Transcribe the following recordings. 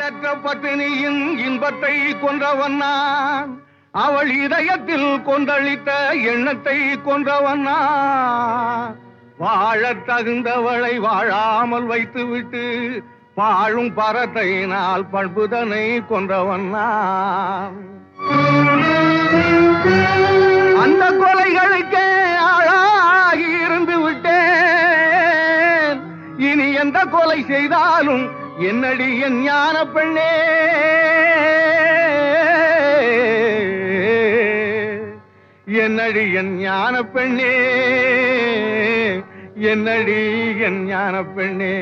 ஈடற்ற பட்டினியின் இன்பத்தை கொன்றவன் நான், அவள் இதயத்தில் கொந்தளித்த எண்ணத்தை கொன்றவன் நான். வாழத் தகுந்தவளை வாழாமல் வைத்துவிட்டு பாழும் பரத்தையினால் பண்புதனை கொன்றவன் நான். அந்த கொலைகளுக்கே ஆளாகி இருந்து விட்டேன். இனி எந்த கொலை செய்தாலும் என்னடி என் ஞான பெண்ணே, என்னடி என் ஞான பெண்ணே, என்னடி என் ஞான பெண்ணே.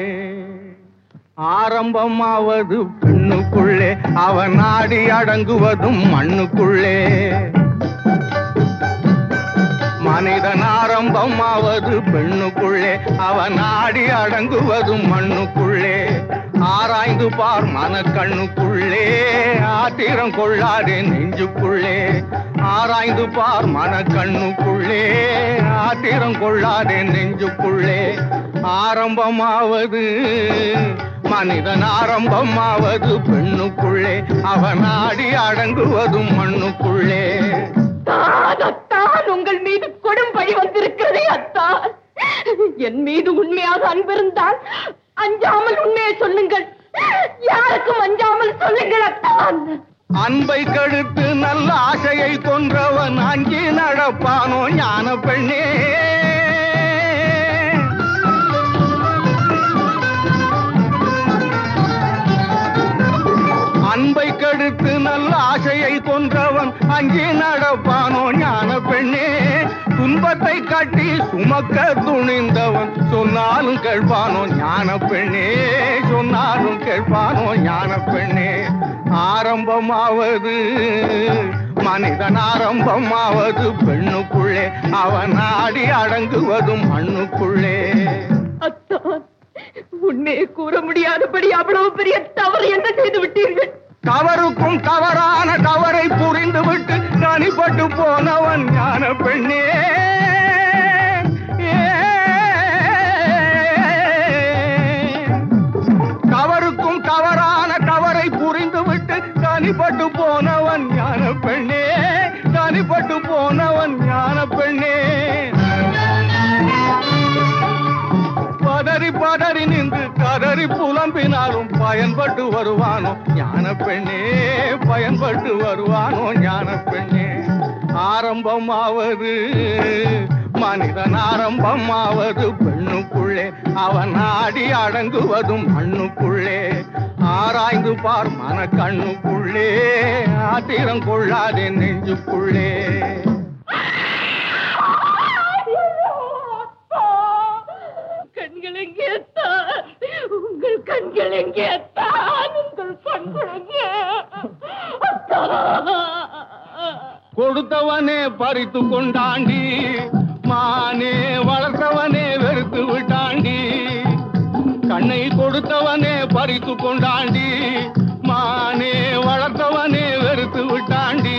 ஆரம்பமாவது பெண்ணுக்குள்ளே, அவன் நாடி அடங்குவதும் மண்ணுக்குள்ளே. மனிதன் ஆரம்பமாவது பெண்ணுக்குள்ளே, அவன் நாடி அடங்குவதும் மண்ணுக்குள்ளே. ஆராய்ந்து பார் மனக்கண்ணுக்குள்ளே, ஆத்திரம் கொள்ளாதே நெஞ்சுக்குள்ளே. ஆராய்ந்து பார் மனக்கண்ணுக்குள்ளே, ஆத்திரம் கொள்ளாதே நெஞ்சுக்குள்ளே. ஆரம்பமாவது மனிதன் ஆரம்பமாவது பெண்ணுக்குள்ளே, அவன் நாடி அடங்குவதும் மண்ணுக்குள்ளே. அத்தான், உங்கள் மீது கொடும் பழி வந்திருக்கிறதே அத்தான். என் மீது உண்மையாக அன்பிருந்தால் அஞ்சாமல் உண்மையை சொல்லுங்கள், யாருக்கும் அஞ்சாமல் சொல்லுங்கள் அத்தான். அன்பை கெடுத்து நல்ல ஆசையை கொன்றவன் அங்கே நடப்பானோ ஞான பெண்ணே. அன்பை கெடுத்து நல்ல ஆசையை கொன்றவன் அங்கே நடப்பானோ ஞான பெண்ணே. துன்பத்தை காட்டி சுமக்க துணிந்தவன் சொன்னாலும் கேட்பானோ ஞான பெண்ணே, சொன்னாலும் கேட்பானோ ஞான பெண்ணே. ஆரம்பமாவது மனிதன் ஆரம்பமாவது பெண்ணுக்குள்ளே, அவன் நாடி அடங்குவதும் மண்ணுக்குள்ளே. அத்தான், உண்மையை கூற முடியாதபடி அவ்வளவு பெரிய தவறு என்ன செய்து விட்டீர்கள்? தவறுக்கும் தவறான தவறை புரிந்துவிட்டு தனிப்பட்டு போனவன் ஞான பெண்ணே. தவறுக்கும் தவறான தவறை புரிந்துவிட்டு தனிப்பட்டு போனவன் ஞான பெண்ணே, தனிப்பட்டு போனவன் ஞான பெண்ணே. பதறி பதறி நின்று கதறி புலம்பினாலும் பயன்பட்டு வருவானோ ஞான பெண்ணே, பயன்பட்டு வருவானோ ஞான பெண்ணே. ஆரம்பமாவது மனிதன் ஆரம்பமாவது பெண்ணுக்குள்ளே, அவன் நாடி அடங்குவதும் மண்ணுக்குள்ளே. ஆராய்ந்து பார் மனக்கண்ணுக்குள்ளே, ஆத்திரம் கொள்ளாதே நெஞ்சுக்குள்ளே. கண்கள் எங்கே தான்? உங்கள் கண்கள் எங்கே தான்? உங்கள் கண்கள் எங்கே? கொடுத்தவனே பறித்து கொண்டாண்டி, மானே வளர்த்தவனே வெறுத்து விட்டாண்டி. கண்ணை கொடுத்தவனே பறித்து கொண்டாண்டி, மானே வளர்த்தவனே வெறுத்து விட்டாண்டி.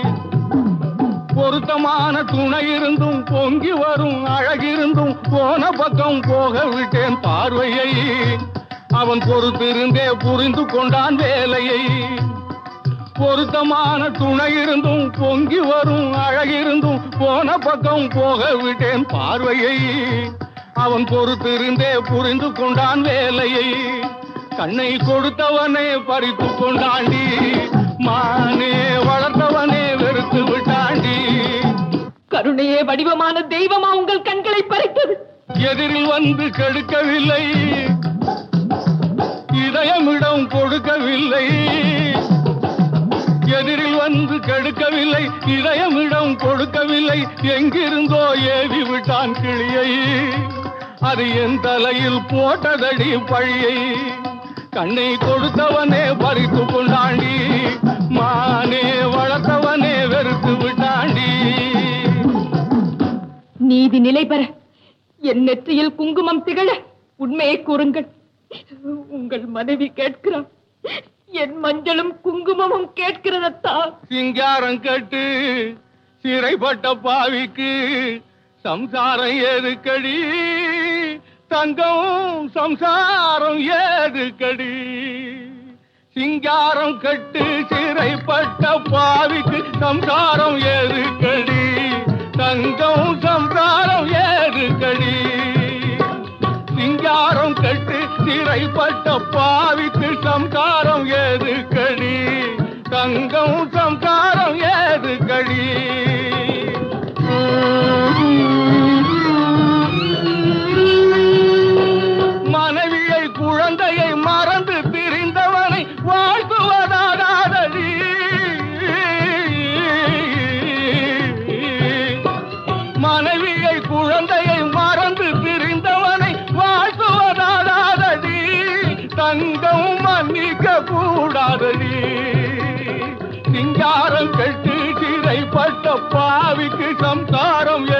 பொருத்தமான துணை இருந்தும் பொங்கி வரும் அழகிருந்தும் போன பக்கம் போக விட்டேன் பார்வையை. அவன் பொறுத்திருந்தே புரிந்து கொண்டான் வேலையை. பொருத்தமான துணை இருந்தும் பொங்கி வரும் அழகிருந்தும் போன பக்கம் போக விட்டேன் பார்வையை. அவன் பொறுத்திருந்தே புரிந்து கொண்டான் வேலையை. கண்ணை கொடுத்தவனே பறித்து கொண்டாண்டி, மானே வளர்த்தவனே வெறுத்து விட்டாண்டி. கருணையே வடிவமான தெய்வமா உங்கள் கண்களை பறித்தது? எதிரில் வந்து கெடுக்கவில்லை, இதயமிடம் கொடுக்கவில்லை. எதிரில் வந்து கெடுக்கவில்லை, இதயமிடம் கொடுக்கவில்லை. எங்கிருந்தோ ஏவி விட்டான் கிளியை, அது என் தலையில் போட்டதடி பழியை. கண்ணை கொடுத்தவனே பறித்து கொண்டாண்டி, மானே வளர்த்தவனே வெறுத்து விட்டாண்டி. நீதி நிலை பெற என் நெற்றியில் குங்குமம் திகழ உண்மையை கூறுங்கள். உங்கள் மனைவி கேட்கிறார், என் மஞ்சளும் குங்குமமும் கேட்கிறதா? சிங்காரம் கட்டு சிறைப்பட்ட பாவிக்கு சம்சாரம் ஏதுக்கடி, தங்கம் சம்சாரம் ஏதுக்கடி. சிங்காரம் கட்டு சிறைப்பட்ட பாவிக்கு சம்சாரம் ஏறுகடி, தங்கம் சம்சாரம் ஏறுகடி. சிங்காரம் கட்டு சிறைப்பட்ட பாவிக்கு சம்சாரம் ஏறுகடி, தங்கம் சம்சாரம் ஏறுகடி. மனைவியை குழந்தையை மறந்து பிரிந்தவனை வாழ்த்துவதாகாதடி. மனைவியை குழந்தையை மறந்து பிரிந்தவனை வாழ்த்துவதாகாதடி. தங்கம் மன்னிக்க கூடாதடி. சிங்காரம் கட்டு சிறைப்பட்ட பாவிக்கு சம்சாரம்